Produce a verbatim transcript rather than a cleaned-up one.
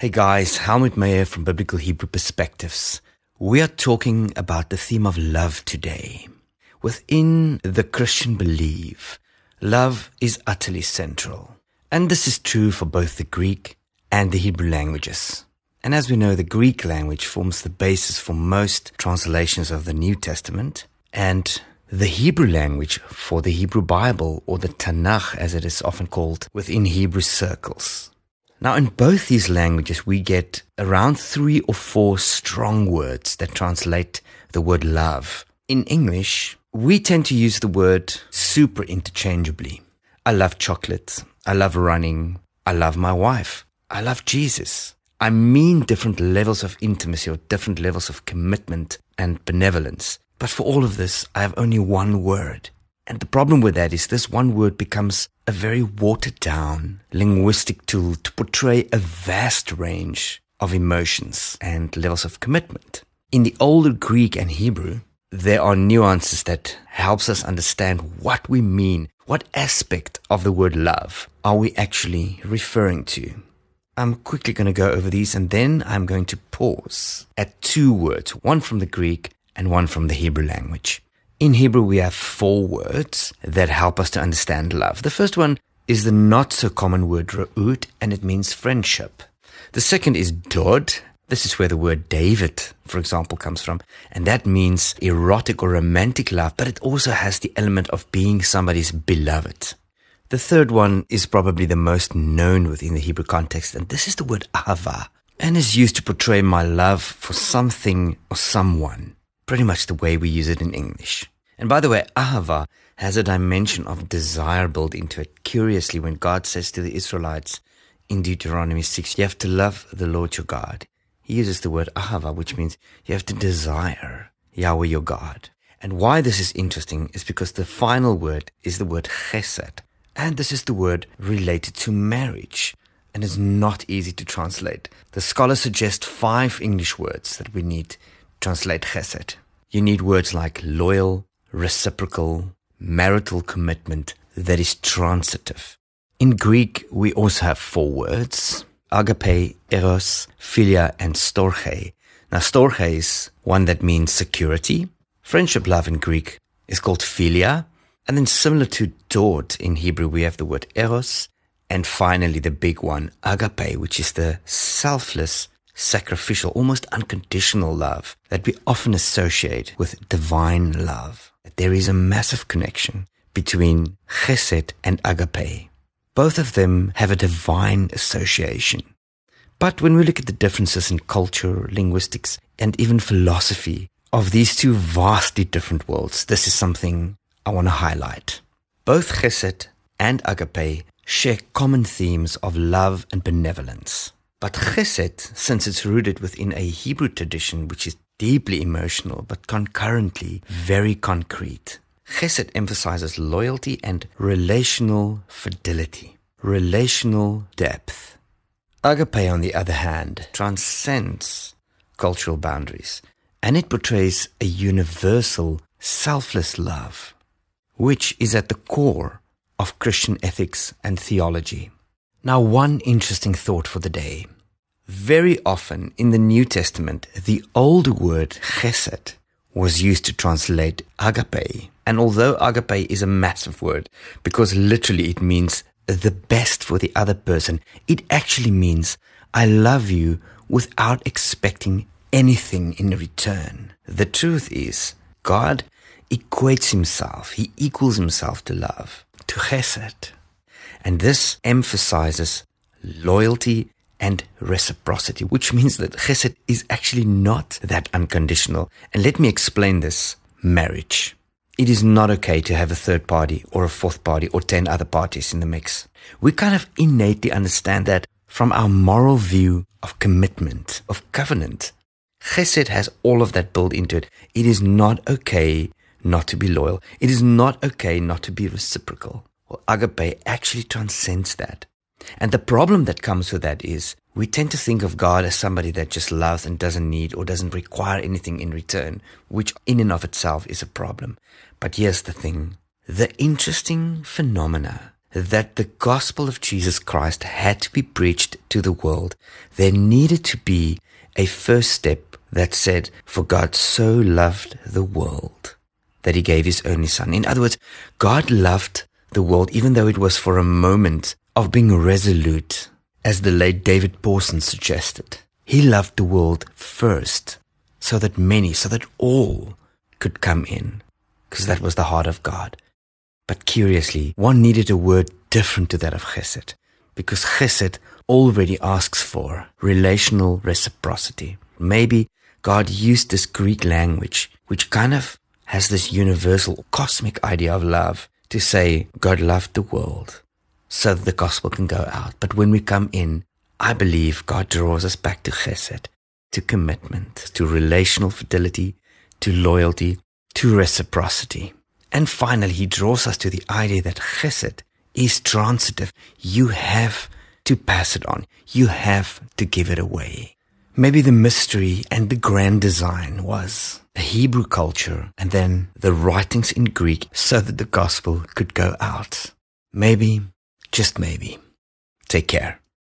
Hey guys, Helmut Meyer from Biblical Hebrew Perspectives. We are talking about the theme of love today. Within the Christian belief, love is utterly central. And this is true for both the Greek and the Hebrew languages. And as we know, the Greek language forms the basis for most translations of the New Testament, and the Hebrew language for the Hebrew Bible, or the Tanakh as it is often called within Hebrew circles. Now, in both these languages, we get around three or four strong words that translate the word love. In English, we tend to use the word super interchangeably. I love chocolate. I love running. I love my wife. I love Jesus. I mean different levels of intimacy or different levels of commitment and benevolence. But for all of this, I have only one word. And the problem with that is this one word becomes a very watered down linguistic tool to portray a vast range of emotions and levels of commitment. In the older Greek and Hebrew, there are nuances that helps us understand what we mean, what aspect of the word love are we actually referring to. I'm quickly going to go over these, and then I'm going to pause at two words, one from the Greek and one from the Hebrew language. In Hebrew, we have four words that help us to understand love. The first one is the not-so-common word ra'ut, and it means friendship. The second is dod. This is where the word David, for example, comes from, and that means erotic or romantic love, but it also has the element of being somebody's beloved. The third one is probably the most known within the Hebrew context, and this is the word ahava, and is used to portray my love for something or someone. Pretty much the way we use it in English. And by the way, ahava has a dimension of desire built into it. Curiously, when God says to the Israelites in Deuteronomy six, you have to love the Lord your God, he uses the word ahava, which means you have to desire Yahweh your God. And why this is interesting is because the final word is the word chesed. And this is the word related to marriage, and is not easy to translate. The scholars suggest five English words that we need translate chesed. You need words like loyal, reciprocal, marital commitment that is transitive. In Greek, we also have four words: agape, eros, philia, and storge. Now, storge is one that means security. Friendship love in Greek is called philia. And then similar to dod in Hebrew, we have the word eros. And finally, the big one, agape, which is the selfless, sacrificial, almost unconditional love that we often associate with divine love. There is a massive connection between chesed and agape. Both of them have a divine association. But when we look at the differences in culture, linguistics, and even philosophy of these two vastly different worlds, this is something I want to highlight. Both chesed and agape share common themes of love and benevolence. But chesed, since it's rooted within a Hebrew tradition which is deeply emotional but concurrently very concrete, chesed emphasizes loyalty and relational fidelity, relational depth. Agape, on the other hand, transcends cultural boundaries, and it portrays a universal, selfless love, which is at the core of Christian ethics and theology. Now, one interesting thought for the day. Very often in the New Testament, the old word chesed was used to translate agape. And although agape is a massive word, because literally it means the best for the other person, it actually means I love you without expecting anything in return. The truth is, God equates himself, he equals himself to love, to chesed. And this emphasizes loyalty and reciprocity, which means that chesed is actually not that unconditional. And let me explain this. Marriage. It is not okay to have a third party or a fourth party or ten other parties in the mix. We kind of innately understand that from our moral view of commitment, of covenant. Chesed has all of that built into it. It is not okay not to be loyal. It is not okay not to be reciprocal. Well, agape actually transcends that. And the problem that comes with that is we tend to think of God as somebody that just loves and doesn't need or doesn't require anything in return, which in and of itself is a problem. But here's the thing. The interesting phenomena that the gospel of Jesus Christ had to be preached to the world, there needed to be a first step that said, for God so loved the world that he gave his only son. In other words, God loved the world even though it was for a moment of being resolute, as the late David Pawson suggested. He loved the world first so that many, so that all could come in, because that was the heart of God. But curiously, one needed a word different to that of chesed, because chesed already asks for relational reciprocity. Maybe God used this Greek language, which kind of has this universal cosmic idea of love, to say God loved the world so that the gospel can go out. But when we come in, I believe God draws us back to chesed, to commitment, to relational fidelity, to loyalty, to reciprocity. And finally, he draws us to the idea that chesed is transitive. You have to pass it on. You have to give it away. Maybe the mystery and the grand design was the Hebrew culture and then the writings in Greek so that the gospel could go out. Maybe, just maybe. Take care.